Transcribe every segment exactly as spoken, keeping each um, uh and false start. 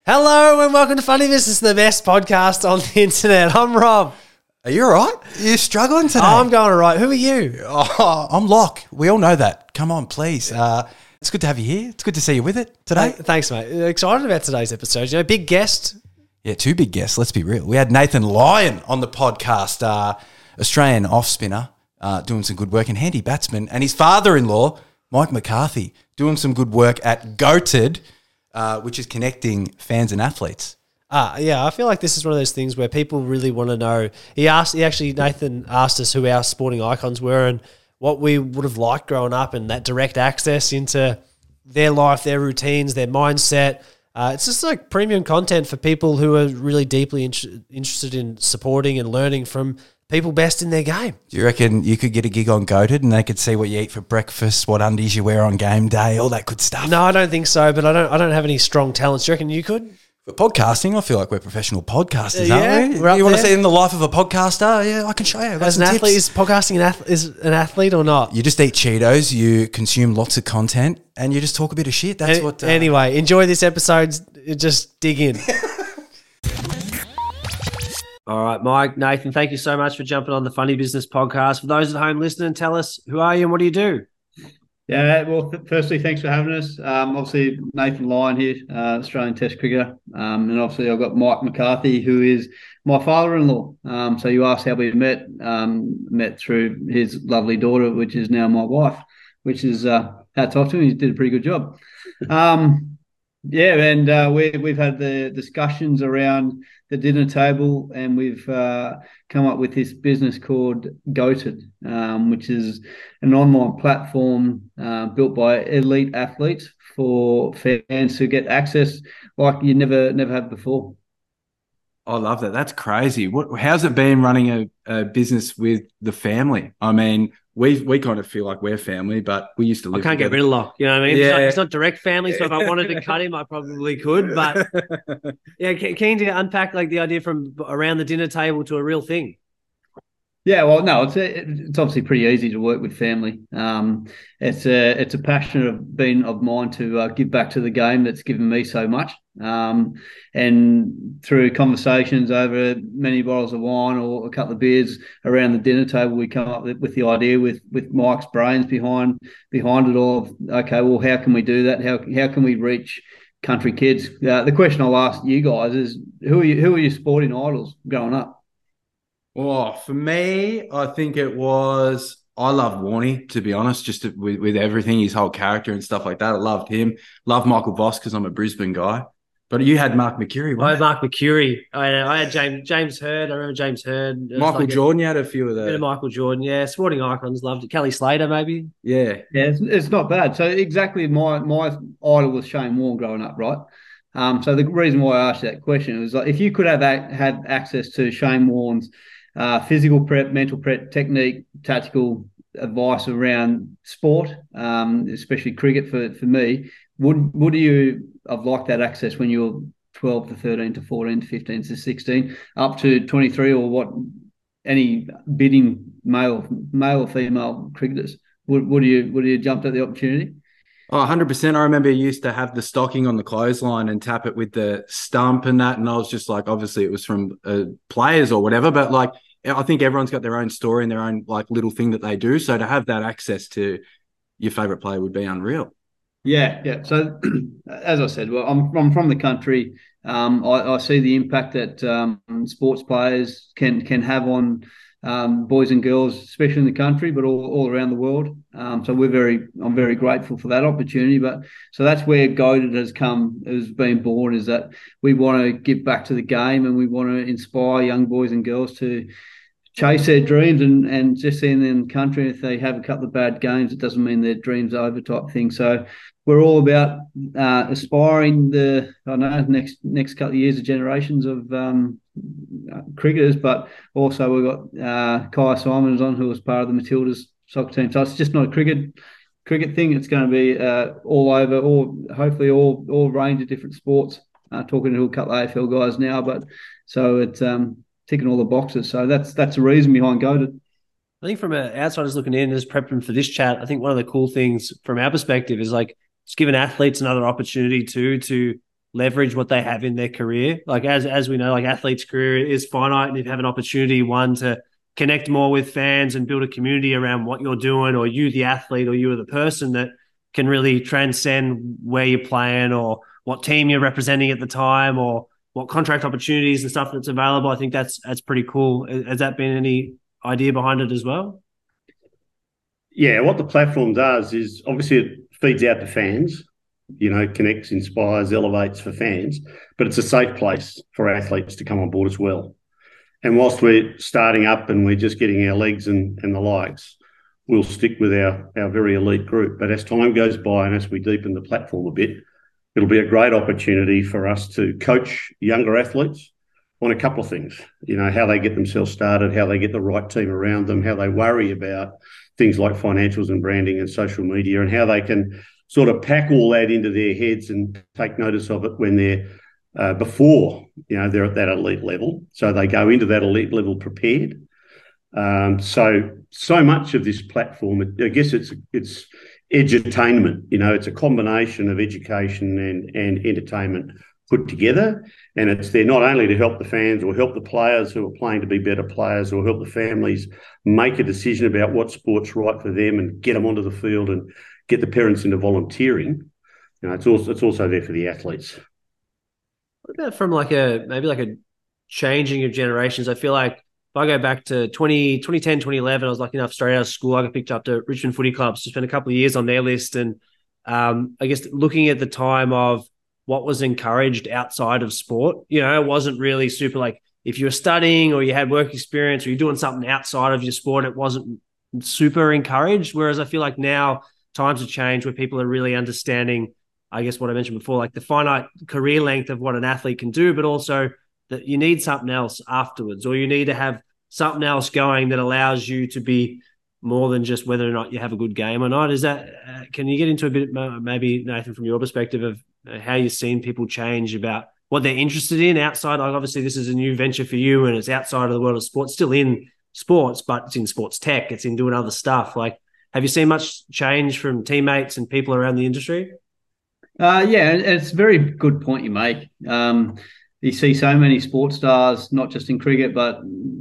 Hello and welcome to Funny Business, the best podcast on the internet. I'm Rob. Are you all right? You're struggling today. Oh, I'm going all right. Who are you? Oh, I'm Locke. We all know that. Come on, please. Uh, it's good to have you here. It's good to see you with it today. Hey, thanks, mate. Excited about today's episode. You know, big guest. Yeah, two big guests. Let's be real. We had Nathan Lyon on the podcast, uh, Australian off spinner, uh, doing some good work, and handy batsman, and his father-in-law, Mike McCarthy, doing some good work at Goated, uh, which is connecting fans and athletes. Ah, yeah, I feel like this is one of those things where people really want to know. He asked, he actually, Nathan asked us who our sporting icons were and what we would have liked growing up, and that direct access into their life, their routines, their mindset. Uh, it's just like premium content for people who are really deeply in- interested in supporting and learning from people best in their game. Do you reckon you could get a gig on Goated and they could see what you eat for breakfast, what undies you wear on game day, all that good stuff? No, I don't think so, but I don't I don't have any strong talents. Do you reckon you could? For podcasting, I feel like we're professional podcasters, Yeah, aren't we? we're up You want to there. see in the life of a podcaster? Yeah, I can show you. I've got As an some athlete, tips. is podcasting an, ath- is an athlete or not? You just eat Cheetos, you consume lots of content, and you just talk a bit of shit. That's Any- what... Uh, anyway, enjoy this episode. Just dig in. All right, Mike, Nathan, thank you so much for jumping on the Funny Business podcast. For those at home listening, tell us, who are you and what do you do? Yeah, well, th- firstly, thanks for having us. Um, obviously, Nathan Lyon here, uh, Australian Test cricketer. Um, and obviously, I've got Mike McCarthy, who is my father-in-law. Um, so you asked how we met. Um, met through his lovely daughter, which is now my wife, which is uh, hats off to him. He did a pretty good job. Um, yeah, and uh, we, we've had the discussions around the dinner table, and we've uh, come up with this business called Goated, um, which is an online platform uh, built by elite athletes for fans who get access like you never never had before. I love that. That's crazy. What? How's it been running a, a business with the family? I mean, we we kind of feel like we're family, but we used to I live can't get together. rid of Locke. You know what I mean? Yeah. It's, not, it's not direct family, so if I wanted to cut him, I probably could. But yeah, ke- keen to unpack like the idea from around the dinner table to a real thing. Yeah, well, no, it's it's obviously pretty easy to work with family. Um, it's a it's a passion of been of mine to uh, give back to the game that's given me so much. Um, and through conversations over many bottles of wine or a couple of beers around the dinner table, we come up with, with the idea with with Mike's brains behind behind it all. Of, okay, well, how can we do that? How how can we reach country kids? Uh, the question I'll ask you guys is, who are you, who are your sporting idols growing up? Oh, for me, I think it was. I loved Warnie, to be honest, just to, with with everything, his whole character and stuff like that. I loved him. Loved Michael Voss because I'm a Brisbane guy. But you had Mark McCurry. I had Right? Mark McCurry. I, I had James James Hurd. I remember James Hurd. It was Michael like a Jordan. You had a few of bit of the. Michael Jordan. Yeah, sporting icons. Loved it. Kelly Slater, maybe. Yeah. Yeah, it's, it's not bad. So exactly, my my idol was Shane Warne growing up, right? Um, so the reason why I asked you that question was like, if you could have a, had access to Shane Warne's uh, physical prep, mental prep, technique, tactical advice around sport, um, especially cricket for, for me, would would you have liked that access when you were twelve to thirteen to fourteen to fifteen to sixteen, up to twenty-three, or what? Any bidding male, male or female cricketers, would would you would you jumped at the opportunity? Oh, one hundred percent. I remember you used to have the stocking on the clothesline and tap it with the stump and that. And I was just like, obviously it was from uh, players or whatever, but like, I think everyone's got their own story and their own like little thing that they do. So to have that access to your favorite player would be unreal. Yeah, yeah. So as I said, well, I'm I'm from the country. Um, I, I see the impact that um, sports players can can have on um, boys and girls, especially in the country, but all, all around the world. Um, so we're very, I'm very grateful for that opportunity. But so that's where Goated has come, has been born, is that we want to give back to the game and we want to inspire young boys and girls to chase their dreams, and, and just seeing them in the country, if they have a couple of bad games, it doesn't mean their dreams are over type thing. So we're all about uh, aspiring the, I don't know, next next couple of years of generations of um, cricketers, but also we've got uh, Kai Simons on, who was part of the Matildas soccer team. So it's just not a cricket cricket thing. It's going to be uh, all over, all hopefully all all range of different sports. Uh, talking to a couple of A F L guys now, but so it's um, ticking all the boxes. So that's that's the reason behind Goated. I think from an outsider's looking in, just prepping for this chat, I think one of the cool things from our perspective is like it's giving athletes another opportunity too to leverage what they have in their career. Like as as we know, like athletes' career is finite, and if you have an opportunity, one, to connect more with fans and build a community around what you're doing, or you, the athlete, or you, the person, that can really transcend where you're playing or what team you're representing at the time or what contract opportunities and stuff that's available. I think that's that's pretty cool. Has that been any idea behind it as well? Yeah, what the platform does is obviously it feeds out to fans, you know, connects, inspires, elevates for fans, but it's a safe place for athletes to come on board as well. And whilst we're starting up and we're just getting our legs and, and the likes, we'll stick with our, our very elite group. But as time goes by and as we deepen the platform a bit, it'll be a great opportunity for us to coach younger athletes on a couple of things, you know, how they get themselves started, how they get the right team around them, how they worry about things like financials and branding and social media, and how they can sort of pack all that into their heads and take notice of it when they're uh, before, you know, they're at that elite level. So they go into that elite level prepared. Um, so, so much of this platform, I guess it's it's edutainment, you know, it's a combination of education and, and entertainment put together. And it's there not only to help the fans or help the players who are playing to be better players, or help the families make a decision about what sport's right for them and get them onto the field and get the parents into volunteering. You know, it's also it's also there for the athletes. What about from like a maybe like a changing of generations? I feel like if I go back to twenty, twenty ten, twenty eleven, I was lucky enough straight out of school, I got picked up to Richmond Footy Club, so spent a couple of years on their list. And um, I guess looking at the time of what was encouraged outside of sport, you know, it wasn't really super like if you were studying or you had work experience or you're doing something outside of your sport, it wasn't super encouraged. Whereas I feel like now times have changed where people are really understanding, I guess what I mentioned before, like the finite career length of what an athlete can do, but also that you need something else afterwards, or you need to have something else going that allows you to be more than just whether or not you have a good game or not. Is that, uh, can you get into a bit, maybe Nathan, from your perspective of how you've seen people change about what they're interested in outside? Like obviously this is a new venture for you and it's outside of the world of sports, still in sports, but it's in sports tech, it's in doing other stuff. Like, have you seen much change from teammates and people around the industry? Uh, yeah, it's a very good point you make. Um, you see so many sports stars, not just in cricket, but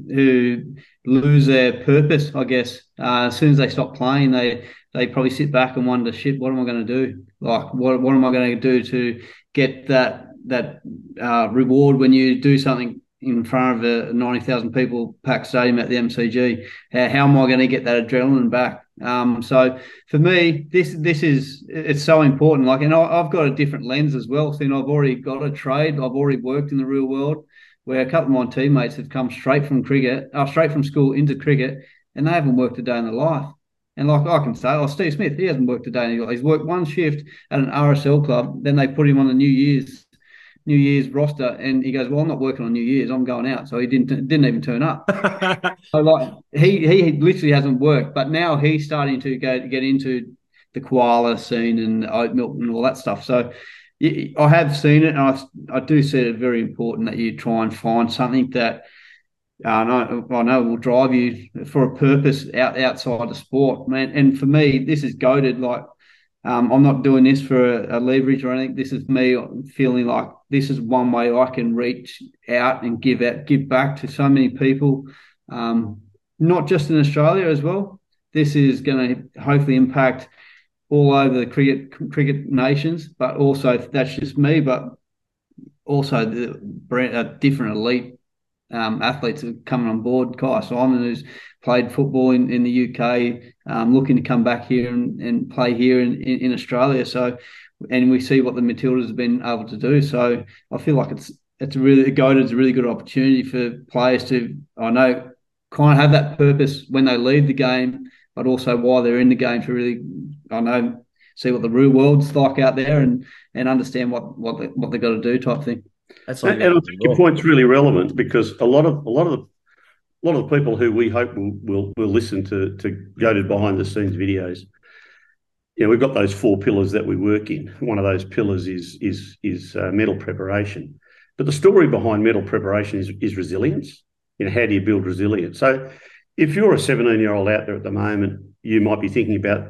who lose their purpose, I guess. Uh, as soon as they stop playing, they they probably sit back and wonder, shit, what am I going to do? Like, what what am I going to do to get that that uh, reward when you do something in front of a ninety thousand people packed stadium at the M C G? How, how am I going to get that adrenaline back? Um, so for me, this this is it's so important. Like, and I, I've got a different lens as well. So, you know, I've already got a trade. I've already worked in the real world, where a couple of my teammates have come straight from cricket, uh, straight from school into cricket, and they haven't worked a day in their life. And like I can say, oh, Steve Smith, he hasn't worked a day in his life. He's worked one shift at an R S L club. Then they put him on the New Year's New Year's roster, and he goes, "Well, I'm not working on New Year's. I'm going out." So he didn't didn't even turn up. So like he he literally hasn't worked, but now he's starting to go get into the koala scene and oat milk and all that stuff. So I have seen it, and I I do see it very important that you try and find something that uh, I know I know will drive you for a purpose out outside of sport, man. And for me, this is goated. Like, Um, I'm not doing this for a, a leverage or anything. This is me feeling like this is one way I can reach out and give out, give back to so many people, um, not just in Australia as well. This is going to hopefully impact all over the cricket cricket nations, but also that's just me, but also the brand, uh, different elite um, athletes are coming on board. Kai Simon, who's played football in, in the U K, um, looking to come back here and, and play here in, in, in Australia. So, and we see what the Matildas have been able to do. So I feel like it's it's a really it's a really good opportunity for players to, I know, kind of have that purpose when they leave the game, but also while they're in the game to really, I know, see what the real world's like out there and and understand what what they, what they got to do type thing. That's like and I think your point's really relevant, because a lot of a lot of the a lot of the people who we hope will will, will listen to to Goated behind the scenes videos, you know, we've got those four pillars that we work in. One of those pillars is is is uh, medal preparation, but the story behind medal preparation is is resilience. You know, how do you build resilience? So, if you're a seventeen year old out there at the moment, you might be thinking about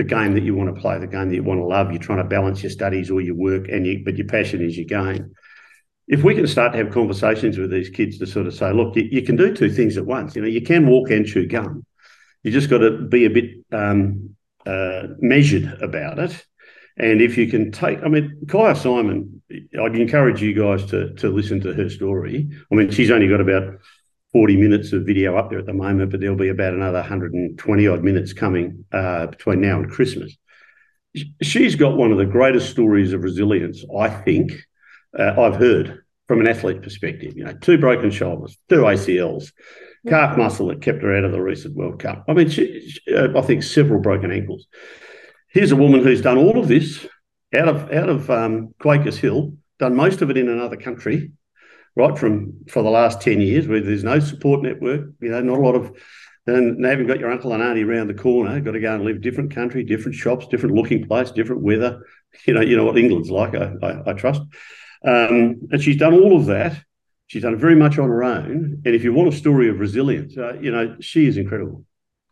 the game that you want to play, the game that you want to love. You're trying to balance your studies or your work, and you, but your passion is your game. If we can start to have conversations with these kids to sort of say, look, you, you can do two things at once. You know, you can walk and chew gum. You just got to be a bit um, uh, measured about it. And if you can take, I mean, Kaya Simon, I'd encourage you guys to to listen to her story. I mean, she's only got about forty minutes of video up there at the moment, but there'll be about another one hundred twenty odd minutes coming uh, between now and Christmas. She's got one of the greatest stories of resilience, I think, uh, I've heard from an athlete perspective. You know, two broken shoulders, two A C Ls, calf muscle that kept her out of the recent World Cup. I mean, she, she, uh, I think several broken ankles. Here's a woman who's done all of this out of out of um, Quakers Hill, done most of it in another country, right from for the last ten years, where there's no support network, you know, not a lot of, and they haven't got your uncle and auntie around the corner. Got to go and live different country, different shops, different looking place, different weather. You know, you know what England's like. I, I, I trust, um, and she's done all of that. She's done it very much on her own. And if you want a story of resilience, uh, you know, she is incredible.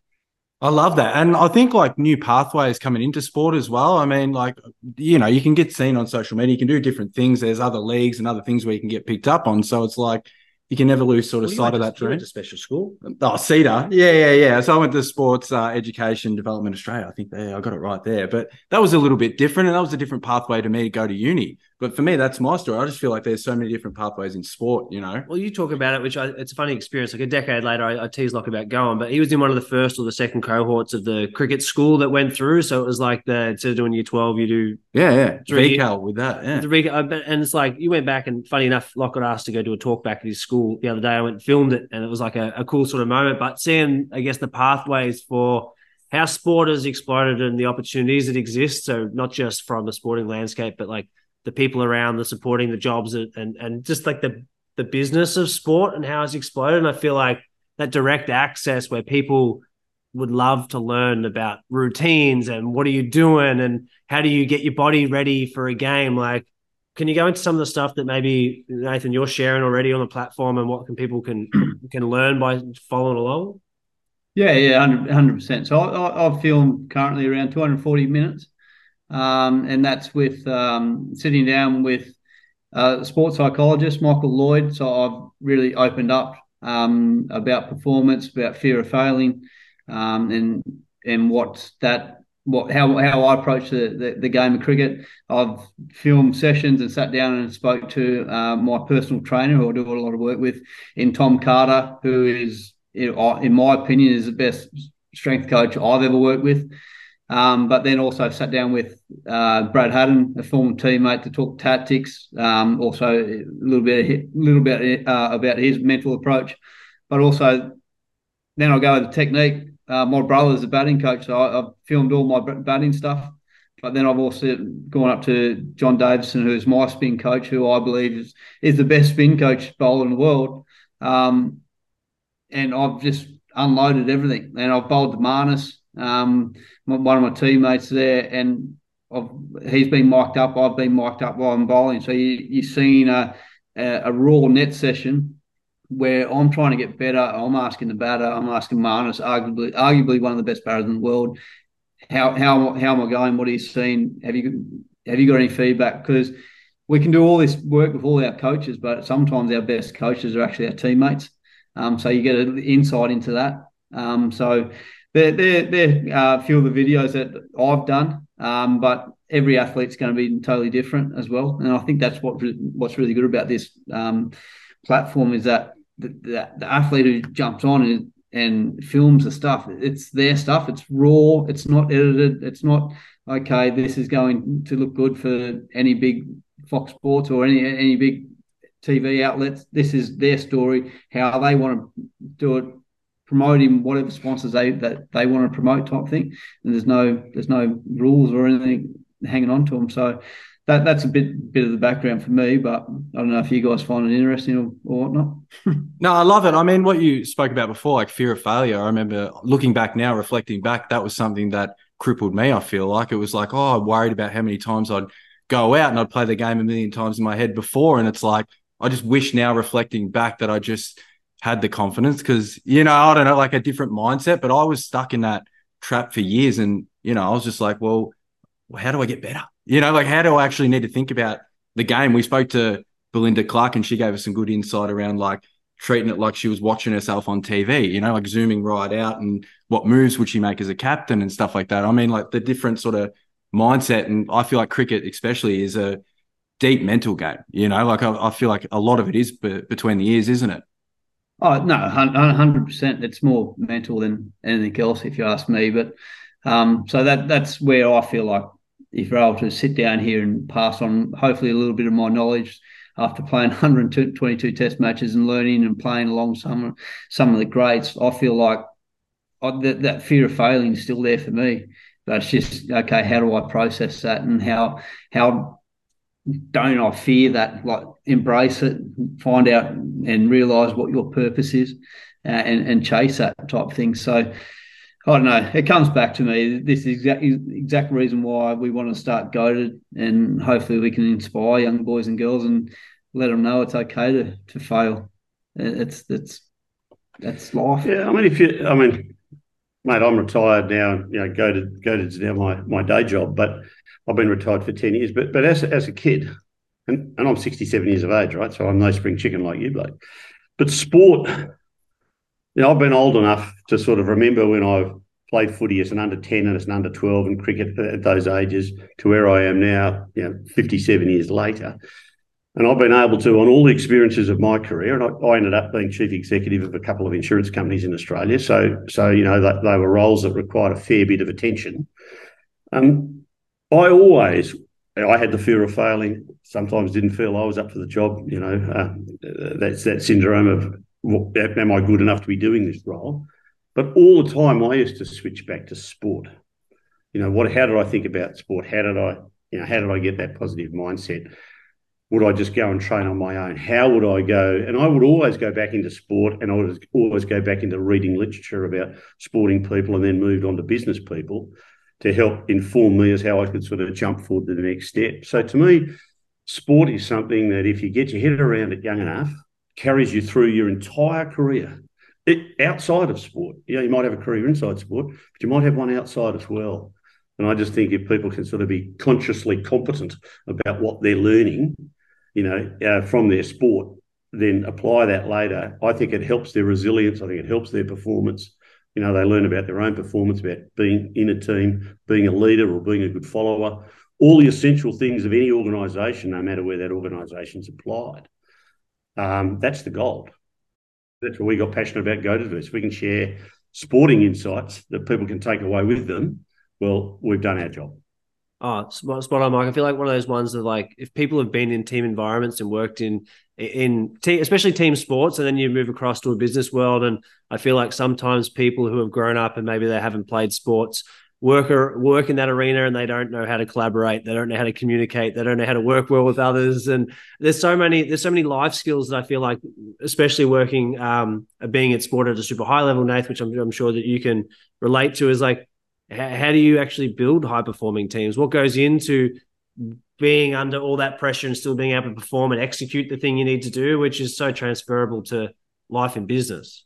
I love that. And I think like new pathways coming into sport as well. I mean, like, you know, you can get seen on social media, you can do different things. There's other leagues and other things where you can get picked up on. So it's like, you can never lose sort of well, sight of to, that dream. To special school. Oh, CEDA. Yeah, yeah, yeah. So I went to Sports uh, Education Development Australia. I think there, I got it right there. But that was a little bit different, and that was a different pathway to me to go to uni. But for me, that's my story. I just feel like there's so many different pathways in sport, you know? Well, you talk about it, which I, it's a funny experience. Like a decade later, I, I teased Locke about going, but he was in one of the first or the second cohorts of the cricket school that went through. So it was like the instead of doing year twelve, you do yeah, yeah, three V Cal with that. Yeah, three, and it's like you went back, and funny enough, Locke got asked to go do a talk back at his school the other day. I went and filmed it, and it was like a, a cool sort of moment. But seeing, I guess, the pathways for how sport has exploded and the opportunities that exist. So not just from the sporting landscape, but like the people around, the supporting, the jobs, and and just like the the business of sport and how it's exploded. And I feel like that direct access where people would love to learn about routines and what are you doing and how do you get your body ready for a game. Like, can you go into some of the stuff that maybe, Nathan, you're sharing already on the platform, and what can people can can learn by following along? Yeah, yeah, one hundred percent. So I, I've filmed currently around two hundred forty minutes. Um, and that's with um, sitting down with uh, a sports psychologist, Michael Lloyd. So I've really opened up um, about performance, about fear of failing, um, and and what that what how how I approach the, the, the game of cricket. I've filmed sessions and sat down and spoke to uh, my personal trainer, who I do a lot of work with, in Tom Carter, who is, in my opinion, is the best strength coach I've ever worked with. Um, but then also sat down with uh, Brad Haddon, a former teammate, to talk tactics. Um, also a little bit, a little bit uh, about his mental approach, but also then I'll go with the technique. Uh, my brother's a batting coach, so I, I've filmed all my batting stuff. But then I've also gone up to John Davison, who's my spin coach, who I believe is is the best spin coach bowler in the world. Um, and I've just unloaded everything, and I've bowled the Marnus. Um, one of my teammates there, and I've, he's been mic'd up. I've been mic'd up while I'm bowling. So you, you're seeing a, a, a raw net session where I'm trying to get better. I'm asking the batter. I'm asking Marnus, arguably, arguably one of the best batters in the world. How how how am I going? What are you seeing? Have you have you got any feedback? Because we can do all this work with all our coaches, but sometimes our best coaches are actually our teammates. Um, so you get an insight into that. Um, so. They're, they're, they're uh, a few of the videos that I've done, um, but every athlete's going to be totally different as well. And I think that's what what's really good about this um, platform is that the, the, the athlete who jumps on and, and films the stuff, it's their stuff. It's raw. It's not edited. It's not, okay, this is going to look good for any big Fox Sports or any any big T V outlets. This is their story, how they want to do it, promoting whatever sponsors they that they want to promote type thing, and there's no there's no rules or anything hanging on to them. So that that's a bit bit of the background for me, but I don't know if you guys find it interesting or, or whatnot. No, I love it. I mean, what you spoke about before, like fear of failure. I remember looking back now, reflecting back, that was something that crippled me. I feel like it was like, oh, I worried about how many times I'd go out and I'd play the game a million times in my head before, and it's like I just wish now, reflecting back, that I just had the confidence, because, you know, I don't know, like a different mindset, but I was stuck in that trap for years. And You know, I was just like, well, how do I get better? You know, like how do I actually need to think about the game? We spoke to Belinda Clark and she gave us some good insight around like treating it like she was watching herself on T V, you know, like zooming right out and what moves would she make as a captain and stuff like that. I mean, like the different sort of mindset. And I feel like cricket especially is a deep mental game, you know, like I, I feel like a lot of it is be- between the ears, isn't it? Oh, no, one hundred percent. It's more mental than anything else, if you ask me. But um, so that that's where I feel like if you're able to sit down here and pass on hopefully a little bit of my knowledge after playing one hundred twenty-two test matches and learning and playing along some, some of the greats, I feel like I, that, that fear of failing is still there for me. But it's just, okay, how do I process that and how how don't I fear that, like embrace it, find out and realise what your purpose is uh, and, and chase that type of thing. So I don't know. It comes back to me. This is exactly exact reason why we want to start Goated, and hopefully we can inspire young boys and girls and let them know it's okay to to fail. It's it's that's life. Yeah, I mean, if you, I mean, mate, I'm retired now. You know, Goated, Goated's now my my day job, but I've been retired for ten years. But but as as a kid, and, and I'm sixty-seven years of age, right? So I'm no spring chicken like you, bloke. But sport. You know, I've been old enough to sort of remember when I played footy as an under ten and as an under twelve and cricket at those ages to where I am now, you know, fifty-seven years later. And I've been able to, on all the experiences of my career, and I, I ended up being chief executive of a couple of insurance companies in Australia. So, so you know, they, they were roles that required a fair bit of attention. Um, I always, I had the fear of failing, sometimes didn't feel I was up to the job, you know, uh, that's that syndrome of, am I good enough to be doing this role? But all the time I used to switch back to sport. You know, what? How did I think about sport? How did I, you know, how did I get that positive mindset? Would I just go and train on my own? How would I go? And I would always go back into sport, and I would always go back into reading literature about sporting people, and then moved on to business people to help inform me as how I could sort of jump forward to the next step. So to me, sport is something that if you get your head around it young enough, carries you through your entire career. It, outside of sport, you know, you might have a career inside sport, but you might have one outside as well. And I just think if people can sort of be consciously competent about what they're learning, you know, uh, from their sport, then apply that later, I think it helps their resilience. I think it helps their performance. You know, they learn about their own performance, about being in a team, being a leader or being a good follower, all the essential things of any organisation, no matter where that organisation's applied. Um, that's the gold. That's what we got passionate about Goated. We can share sporting insights that people can take away with them. Well, we've done our job. Oh, spot, spot on, Mike. I feel like one of those ones that, like, if people have been in team environments and worked in, in team, especially team sports, and then you move across to a business world, and I feel like sometimes people who have grown up and maybe they haven't played sports work or work in that arena and they don't know how to collaborate, they don't know how to communicate, they don't know how to work well with others, and there's so many there's so many life skills that I feel like, especially working um being at sport at a super high level, Nath, which I'm, I'm sure that you can relate to, is like, how, how do you actually build high performing teams? What goes into being under all that pressure and still being able to perform and execute the thing you need to do, which is so transferable to life and business?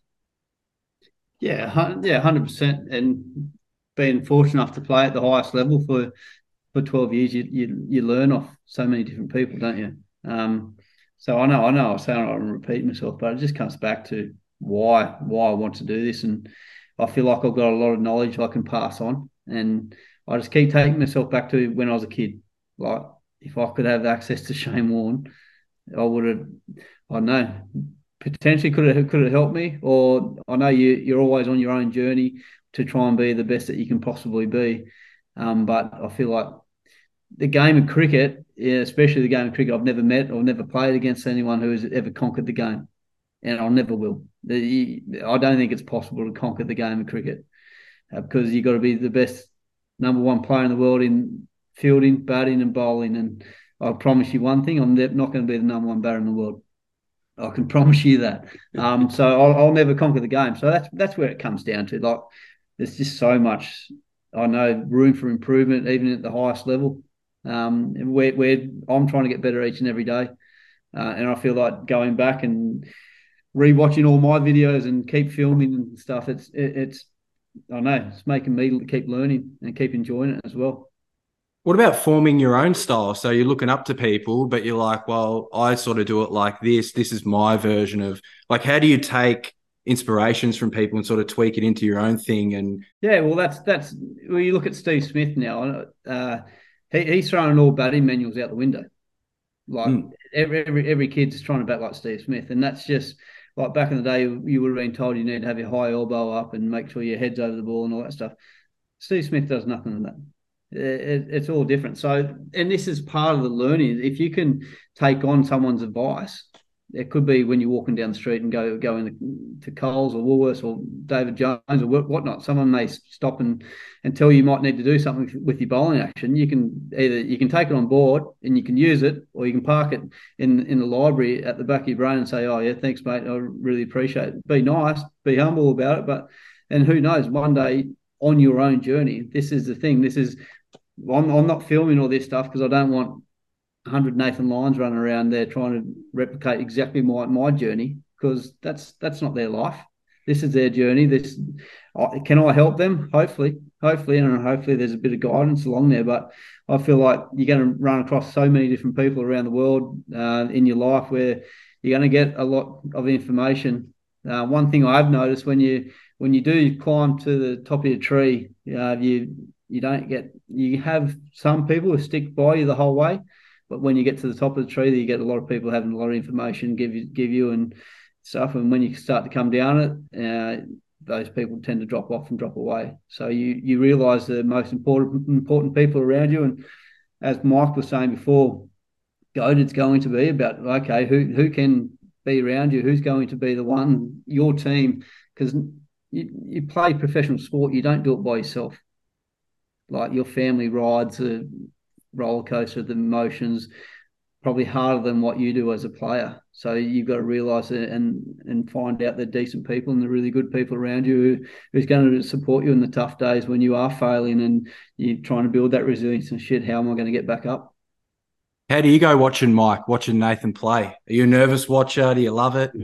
Yeah, yeah, one hundred percent. And being fortunate enough to play at the highest level for, for twelve years, you, you you learn off so many different people, don't you? Um, so I know, I know I sound like I'm repeating myself, but it just comes back to why why I want to do this. And I feel like I've got a lot of knowledge I can pass on. And I just keep taking myself back to when I was a kid. Like, if I could have access to Shane Warne, I would have, I don't know, potentially could have could have helped me. Or I know you you're always on your own journey to try and be the best that you can possibly be. Um, but I feel like the game of cricket, yeah, especially the game of cricket, I've never met or never played against anyone who has ever conquered the game. And I never will. The, I don't think it's possible to conquer the game of cricket uh, because you've got to be the best number one player in the world in fielding, batting and bowling. And I promise you one thing, I'm not going to be the number one batter in the world. I can promise you that. Um, so I'll, I'll never conquer the game. So that's that's where it comes down to. Like, there's just so much, I know, room for improvement, even at the highest level. Um, and where, where I'm trying to get better each and every day. Uh, and I feel like going back and rewatching all my videos and keep filming and stuff, it's it, it's I know it's making me keep learning and keep enjoying it as well. What about forming your own style? So you're looking up to people, but you're like, well, I sort of do it like this. This is my version of, like, how do you take inspirations from people and sort of tweak it into your own thing? And yeah, well, that's that's well, you look at Steve Smith now. Uh, he, he's throwing all batting manuals out the window. Like mm. every, every every kid's trying to bat like Steve Smith, and that's just like back in the day. You would have been told you need to have your high elbow up and make sure your head's over the ball and all that stuff. Steve Smith does nothing of that. It, it's all different. So, and this is part of the learning. If you can take on someone's advice, it could be when you're walking down the street and go go in to Coles or Woolworths or David Jones or whatnot. Someone may stop and, and tell you you might need to do something with your bowling action. You can either you can take it on board and you can use it, or you can park it in in the library at the back of your brain and say, "Oh yeah, thanks, mate. I really appreciate it." Be nice, be humble about it, but and who knows, one day on your own journey, this is the thing. This is I'm, I'm not filming all this stuff because I don't want one hundred Nathan Lyons running around there trying to replicate exactly my, my journey, because that's that's not their life. This is their journey. This can I help them? Hopefully, hopefully, and hopefully there's a bit of guidance along there. But I feel like you're going to run across so many different people around the world uh, in your life where you're going to get a lot of information. Uh, one thing I've noticed when you when you do climb to the top of your tree, uh, you you don't get you have some people who stick by you the whole way. But when you get to the top of the tree, you get a lot of people having a lot of information, give you, give you and stuff. And when you start to come down it, uh, those people tend to drop off and drop away. So you you realise the most important important people around you. And as Mike was saying before, GOAT, it's going to be about, okay, who who can be around you? Who's going to be the one, your team? Because you, you play professional sport, you don't do it by yourself. Like your family rides a roller coaster of the emotions, probably harder than what you do as a player. So you've got to realise it and and find out the decent people and the really good people around you who, who's going to support you in the tough days when you are failing and you're trying to build that resilience and shit. How am I going to get back up? How do you go watching Mike, watching Nathan play? Are you a nervous watcher? Do you love it?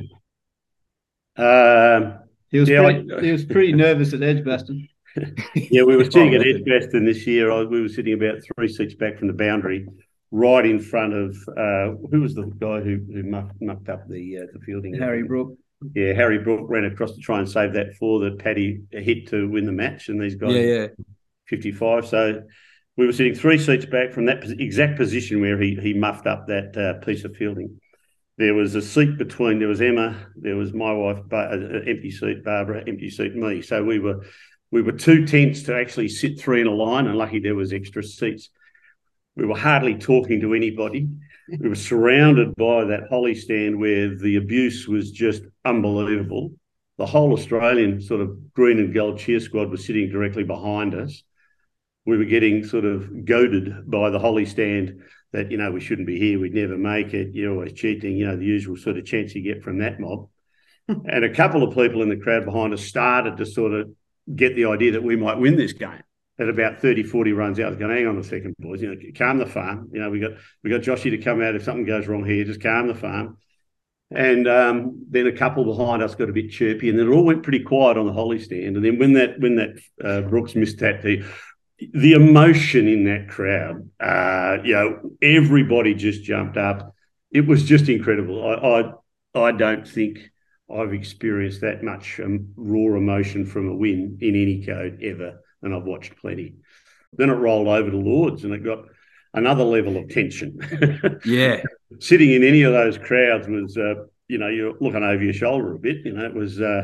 Um, he was yeah, pretty, I, he was pretty nervous at Edgbaston. Yeah, we were sitting at Edgbaston this year. I, we were sitting about three seats back from the boundary, right in front of uh, who was the guy who who mucked, mucked up the uh, the fielding? Harry Brook. Yeah, Harry Brook ran across to try and save that four that Paddy hit to win the match, and these guys, yeah, yeah, fifty-five. So we were sitting three seats back from that exact position where he he muffed up that uh, piece of fielding. There was a seat between. There was Emma. There was my wife, uh, empty seat. Barbara, empty seat. Me. So we were. We were too tense to actually sit three in a line, and lucky there was extra seats. We were hardly talking to anybody. We were surrounded by that holly stand where the abuse was just unbelievable. The whole Australian sort of green and gold cheer squad was sitting directly behind us. We were getting sort of goaded by the holly stand that, you know, we shouldn't be here, we'd never make it, you're always cheating, you know, the usual sort of chance you get from that mob. And a couple of people in the crowd behind us started to sort of get the idea that we might win this game. At about thirty, forty runs out, I was going, hang on a second, boys, you know, calm the farm. You know, we got we got Joshy to come out if something goes wrong here, just calm the farm. And um, then a couple behind us got a bit chirpy, and then it all went pretty quiet on the holly stand. And then when that when that uh, Brooks missed that, the the emotion in that crowd, uh, you know, everybody just jumped up. It was just incredible. I I, I don't think I've experienced that much um, raw emotion from a win in any code ever, and I've watched plenty. Then it rolled over to Lords, and it got another level of tension. Yeah. Sitting in any of those crowds was, uh, you know, you're looking over your shoulder a bit. You know, it was, uh,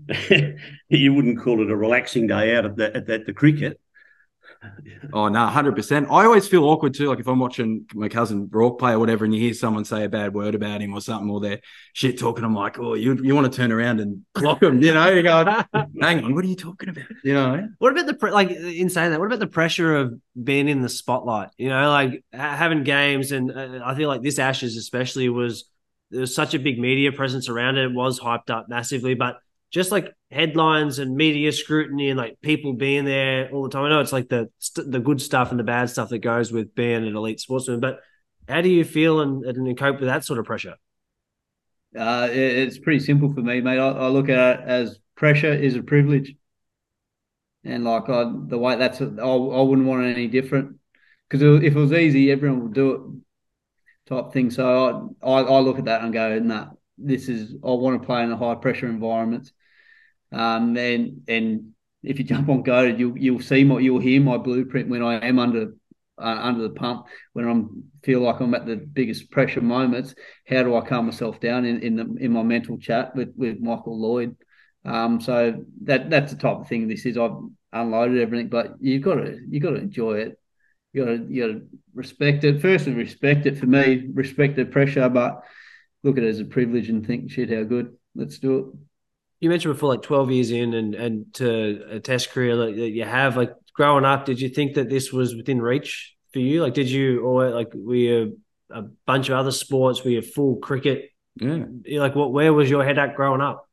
you wouldn't call it a relaxing day out at the, at, at the cricket. Oh, no, one hundred percent. I always feel awkward too. Like if I'm watching my cousin Rourke play or whatever and you hear someone say a bad word about him or something, or they're shit talking, I'm like, oh, you you want to turn around and clock him, you know? You go, hang on, what are you talking about? You know? What about the, pre- like, in saying that, what about the pressure of being in the spotlight? You know, like ha- having games, and uh, I feel like this Ashes especially was, there was such a big media presence around it. It was hyped up massively, but just like headlines and media scrutiny and like people being there all the time. I know it's like the the good stuff and the bad stuff that goes with being an elite sportsman, but how do you feel and, and cope with that sort of pressure? Uh, it, it's pretty simple for me, mate. I, I look at it as pressure is a privilege. and like I the way that's I, I wouldn't want it any different because if it was easy, everyone would do it type thing. So I I, I look at that and go, nah, this is I want to play in a high pressure environment. Um, and and if you jump on Goated, you'll you'll see my you'll hear my blueprint when I am under uh, under the pump, when I'm feel like I'm at the biggest pressure moments. How do I calm myself down in in, the, in my mental chat with, with Michael Lloyd? Um, so that that's the type of thing this is. I've unloaded everything, but you've got to you got to enjoy it. You got to you got to respect it. Firstly, respect it. For me, respect the pressure, but look at it as a privilege and think, shit, how good. Let's do it. You mentioned before, like twelve years in and, and to a test career that you have, like growing up, did you think that this was within reach for you? Like, did you, or like, were you a bunch of other sports? Were you full cricket? Yeah. Like, what, where was your head at growing up?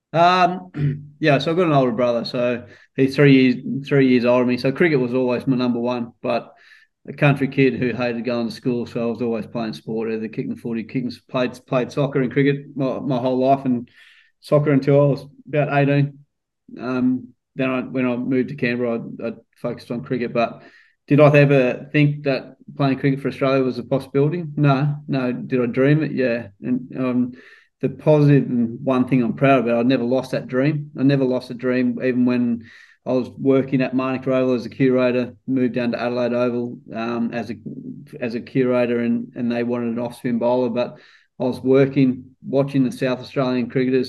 Um, yeah, so I've got an older brother, so he's three years, three years older than me. So cricket was always my number one, but a country kid who hated going to school, so I was always playing sport, either kicking the footy, kicking, played, played soccer and cricket my, my whole life, and soccer until I was about eighteen. Um, then I, when I moved to Canberra, I, I focused on cricket. But did I ever think that playing cricket for Australia was a possibility? No, no. Did I dream it? Yeah. And um, the positive and one thing I'm proud about, I never lost that dream. I never lost a dream, even when I was working at Manuka Oval as a curator, moved down to Adelaide Oval um, as a as a curator, and, and they wanted an off-spin bowler. But I was working, watching the South Australian cricketers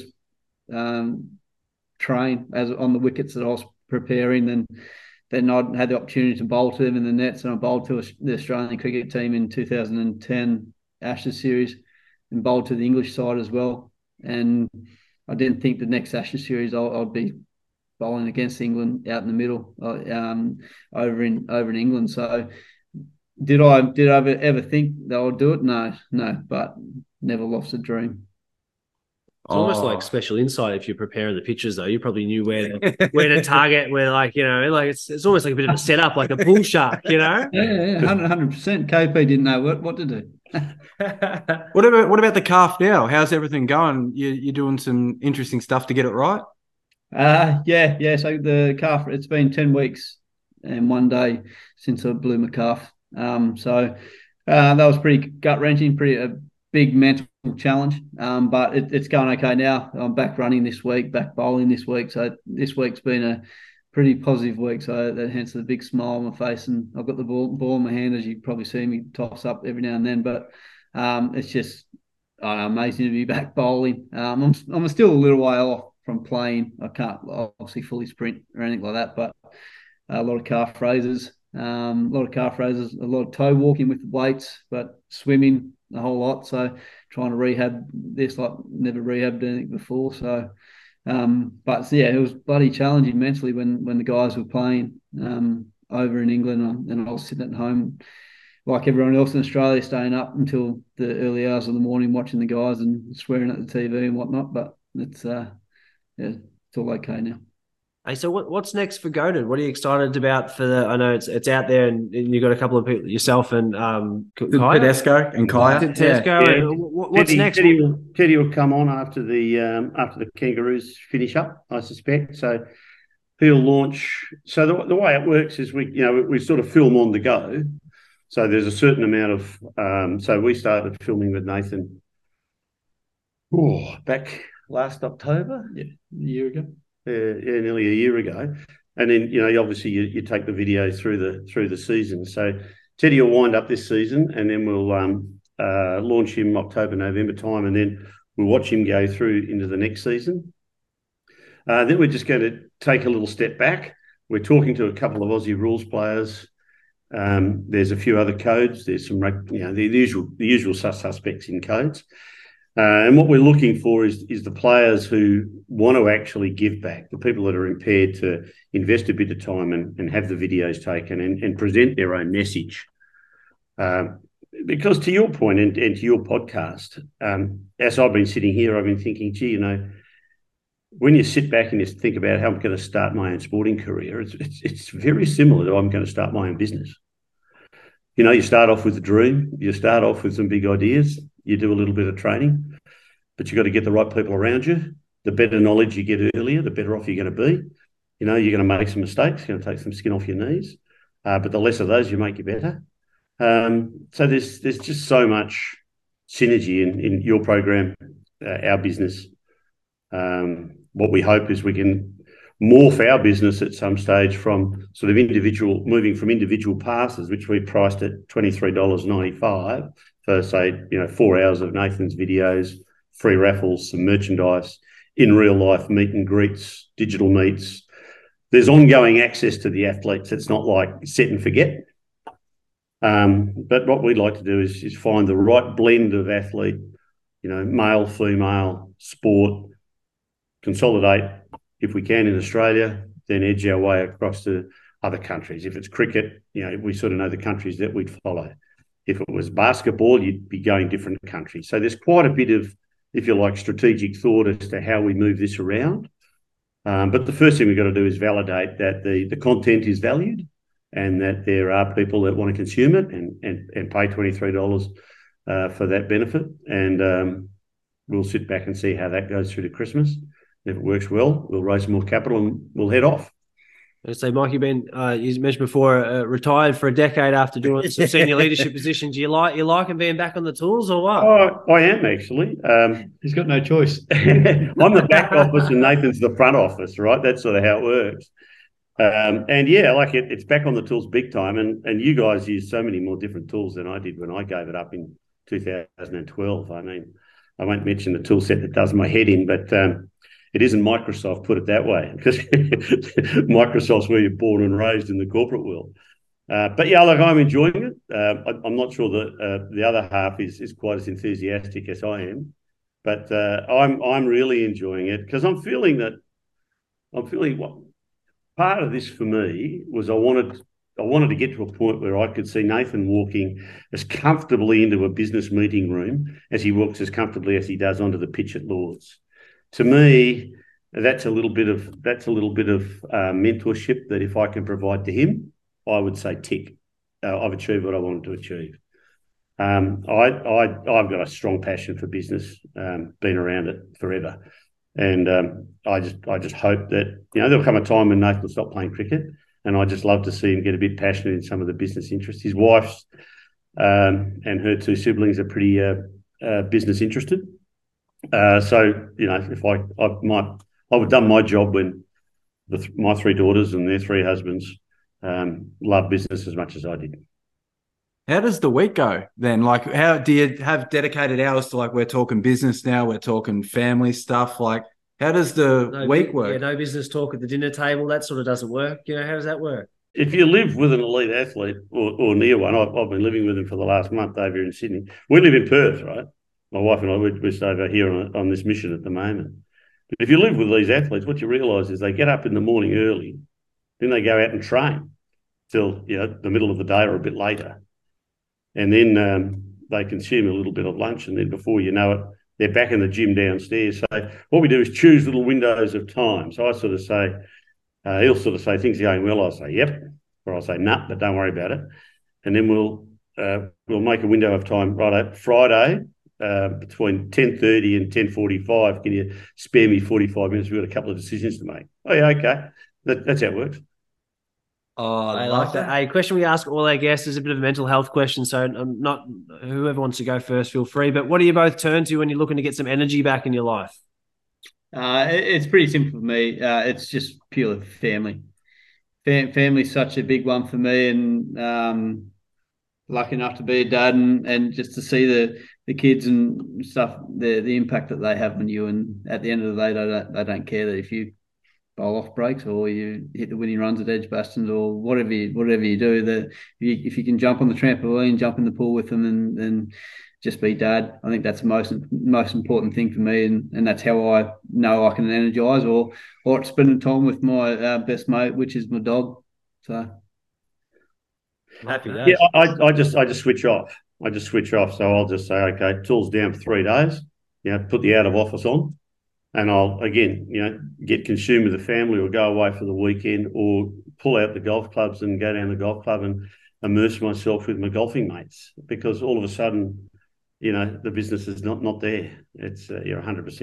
um, train as on the wickets that I was preparing, and then I had the opportunity to bowl to them in the nets, and I bowled to the Australian cricket team in two thousand ten Ashes series, and bowled to the English side as well. And I didn't think the next Ashes series I'll, I'll be bowling against England out in the middle, um, over in over in England. So did I did I ever, ever think that I'll do it? No, no, but never lost a dream. It's almost Oh. like special insight if you're preparing the pictures, though. You probably knew where to, where to target, where, like, you know, like it's it's almost like a bit of a setup, like a bull shark, you know? Yeah, yeah, one hundred percent. K P didn't know what, what to do. What about what about the calf now? How's everything going? You, you're doing some interesting stuff to get it right? Uh, yeah, yeah. So the calf, it's been ten weeks and one day since I blew my calf. Um, so uh, that was pretty gut wrenching, pretty a big mental challenge. Um, but it, it's going okay now. I'm back running this week, back bowling this week. So this week's been a pretty positive week. So that hence the big smile on my face, and I've got the ball, ball in my hand, as you probably see me toss up every now and then. But um, it's just I don't know, amazing to be back bowling. Um, I'm I'm still a little way off from playing. I can't obviously fully sprint or anything like that, but a lot of calf raises, um, a lot of calf raises, a lot of toe walking with weights, but swimming a whole lot. So trying to rehab this, like never rehabbed anything before. So, um, but yeah, it was bloody challenging mentally when when the guys were playing um, over in England, and I was sitting at home like everyone else in Australia, staying up until the early hours of the morning watching the guys and swearing at the T V and whatnot. But it's uh, yeah, it's all okay now. Hey, so what, what's next for Goated? What are you excited about for the? I know it's it's out there, and, and you've got a couple of people, yourself and um, Kaya? Tedesco and Kaya. Tedesco. Yeah. And what- what's Teddy, next? Teddy will, Teddy will come on after the um, after the Kangaroos finish up, I suspect. So he'll launch. So the, the way it works is we you know we, we sort of film on the go. So there's a certain amount of um, so we started filming with Nathan oh, back last October, Yeah, a year ago. uh, yeah, nearly a year ago, and then you know obviously you, you take the video through the through the season. So Teddy will wind up this season, and then we'll um, uh, launch him October November time, and then we'll watch him go through into the next season. Uh, then we're just going to take a little step back. We're talking to a couple of Aussie rules players. Um, there's a few other codes. There's some, you know, the, the usual the usual suspects in codes. Uh, and what we're looking for is is the players who want to actually give back, the people that are impaired to invest a bit of time and, and have the videos taken and, and present their own message. Um, because to your point and, and to your podcast, um, as I've been sitting here, I've been thinking, gee, you know, when you sit back and you think about how I'm going to start my own sporting career, it's, it's it's very similar to I'm going to start my own business. You know, you start off with a dream, you start off with some big ideas, you do a little bit of training, but you've got to get the right people around you. The better knowledge you get earlier, the better off you're going to be. You know, you're going to make some mistakes, you're going to take some skin off your knees, uh, but the less of those you make, you better. Um, so there's there's just so much synergy in, in your program, uh, our business. Um, what we hope is we can morph our business at some stage from sort of individual, moving from individual passes, which we priced at twenty-three dollars ninety-five for, say, you know, four hours of Nathan's videos, free raffles, some merchandise, in real life meet and greets, digital meets. There's ongoing access to the athletes. It's not like set and forget. Um, but what we'd like to do is, is find the right blend of athlete, you know, male, female, sport, consolidate if we can in Australia, then edge our way across to other countries. If it's cricket, you know, we sort of know the countries that we'd follow. If it was basketball, you'd be going different countries. So there's quite a bit of, if you like, strategic thought as to how we move this around. Um, but the first thing we've got to do is validate that the, the content is valued and that there are people that want to consume it and, and, and pay twenty-three dollars uh, for that benefit. And um, we'll sit back and see how that goes through to Christmas. If it works well, we'll raise more capital and we'll head off. I'd say, Mike, you've been, uh, you mentioned before, uh, retired for a decade after doing some senior leadership positions. You like you liking being back on the tools or what? Oh, I am actually. Um, He's got no choice. I'm the back office and Nathan's the front office, right? That's sort of how it works. Um, and yeah, like it, it's back on the tools big time. And and you guys use so many more different tools than I did when I gave it up in two thousand twelve. I mean, I won't mention the tool set that does my head in, but um, it isn't Microsoft, put it that way, because Microsoft's where you're born and raised in the corporate world. Uh, but yeah, look, I'm enjoying it. Uh, I, I'm not sure that uh, the other half is is quite as enthusiastic as I am, but uh, I'm I'm really enjoying it because I'm feeling that I'm feeling what part of this for me was I wanted I wanted to get to a point where I could see Nathan walking as comfortably into a business meeting room as he walks as comfortably as he does onto the pitch at Lords. To me, that's a little bit of that's a little bit of uh, mentorship that if I can provide to him, I would say tick. Uh, I've achieved what I wanted to achieve. Um, I, I I've got a strong passion for business, um, been around it forever, and um, I just I just hope that you know there'll come a time when Nathan will stop playing cricket, and I just love to see him get a bit passionate in some of the business interests. His wife's um, and her two siblings are pretty uh, uh, business interested. Uh, so you know, if I I might I would have done my job when the th- my three daughters and their three husbands um, love business as much as I did. How does the week go then? Like, how do you have dedicated hours to, like, we're talking business now, we're talking family stuff? Like, how does the no, week work? Yeah, no business talk at the dinner table. That sort of doesn't work. You know, how does that work? If you live with an elite athlete or, or near one, I've, I've been living with them for the last month over here in Sydney. We live in Perth, right? My wife and I, we're just over here on, on this mission at the moment. But if you live with these athletes, what you realise is they get up in the morning early, then they go out and train till you know the middle of the day or a bit later. And then um, they consume a little bit of lunch, and then before you know it, they're back in the gym downstairs. So what we do is choose little windows of time. So I sort of say, uh, he'll sort of say, things are going well. I'll say, yep. Or I'll say, nah, but don't worry about it. And then we'll uh, we'll make a window of time, right, Friday, uh, between ten thirty and ten forty-five. Can you spare me forty-five minutes? We've got a couple of decisions to make. Oh, yeah, okay. That, that's how it works. Oh, I like that. A question we ask all our guests is a bit of a mental health question. So I'm not whoever wants to go first, feel free. But what do you both turn to when you're looking to get some energy back in your life? Uh, it, it's pretty simple for me. Uh, it's just purely family. Fam- family's such a big one for me, and um, lucky enough to be a dad, and, and just to see the, the kids and stuff, the the impact that they have on you. And at the end of the day, they don't, they don't care that if you bowl off breaks or you hit the winning runs at Edgbaston or whatever you, whatever you do. The, if, you, if you can jump on the trampoline, jump in the pool with them, and, and just be dad. I think that's the most most important thing for me, and, and that's how I know I can energise, or or spending time with my uh, best mate, which is my dog. So happy days. Yeah, I, I just I just switch off. I just switch off. So I'll just say, okay, tools down for three days. You know, put the out of office on, and I'll again, you know, get consumed with the family, or go away for the weekend, or pull out the golf clubs and go down the golf club and immerse myself with my golfing mates, because all of a sudden, you know, the business is not not there. It's uh, you're one hundred percent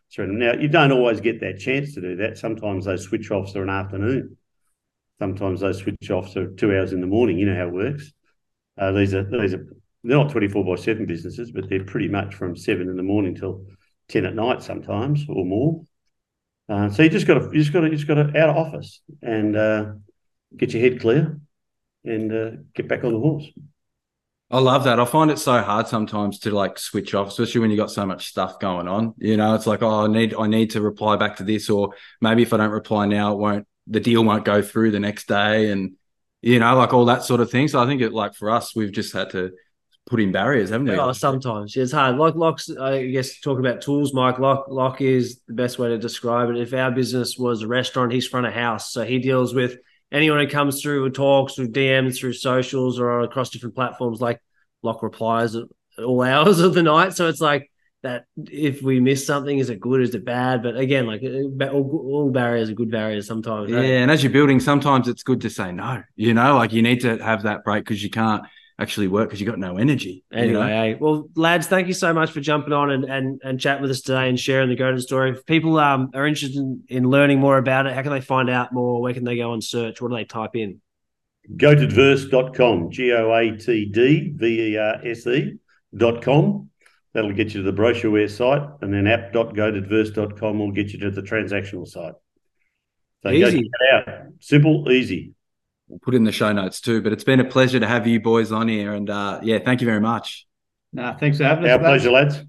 Now, you don't always get that chance to do that. Sometimes those switch offs are an afternoon. Sometimes those switch offs are two hours in the morning. You know how it works. Uh, these are these are they're not twenty-four by seven businesses, but they're pretty much from seven in the morning till ten at night sometimes or more. Uh, so you just got to you just got to you just got to out of office and uh, get your head clear and uh, get back on the horse. I love that. I find it so hard sometimes to like switch off, especially when you got so much stuff going on. You know, it's like, oh, I need I need to reply back to this, or maybe if I don't reply now, it won't the deal won't go through the next day, and you know, like all that sort of thing. So I think it like for us, we've just had to put in barriers, haven't we? Oh, sometimes yeah, it's hard. Like Locke's, I guess, talking about tools, Mike. Locke, Locke is the best way to describe it. If our business was a restaurant, he's front of house, so he deals with anyone who comes through with talks, through D Ms, through socials, or across different platforms. Like Locke replies at all hours of the night, so it's like that. If we miss something, is it good? Is it bad? But again, like all, all barriers are good barriers sometimes. Yeah, right? And as you're building, sometimes it's good to say no. You know, like you need to have that break because you can't actually work because you got no energy. Anyway, you know? eh? Well, lads, thank you so much for jumping on and and, and chatting with us today and sharing the Goated story. If people um, are interested in, in learning more about it, how can they find out more? Where can they go and search? What do they type in? goated verse dot com, G O A T D V E R S E dot com. That'll get you to the brochureware site, and then app dot goated verse dot com will get you to the transactional site. So Easy. go check it out. Simple, easy. We'll put in the show notes too. But it's been a pleasure to have you boys on here. And uh, yeah, thank you very much. Nah, thanks for having us. Our mate. pleasure, lads.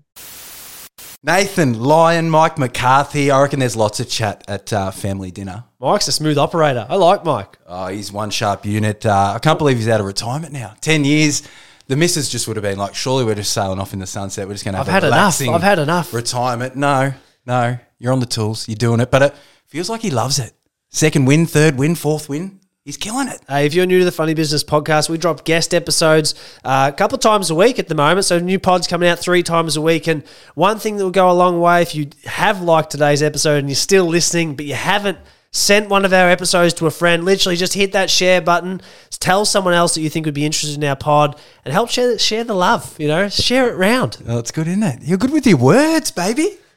Nathan, Lyon, Mike McCarthy. I reckon there's lots of chat at uh, family dinner. Mike's a smooth operator. I like Mike. Oh, he's one sharp unit. Uh, I can't believe he's out of retirement now. Ten years. The missus just would have been like, surely we're just sailing off in the sunset. We're just going to have I've a had enough. relaxing I've had enough. retirement. No, no. You're on the tools. You're doing it. But it feels like he loves it. Second win, third win, fourth win. He's killing it. Hey, if you're new to the Funny Business Podcast, we drop guest episodes uh, a couple of times a week at the moment. So new pods coming out three times a week. And one thing that will go a long way, if you have liked today's episode and you're still listening, but you haven't sent one of our episodes to a friend, literally just hit that share button. Tell someone else that you think would be interested in our pod and help share, share the love, you know, share it round. Oh, it's good, isn't it? You're good with your words, baby.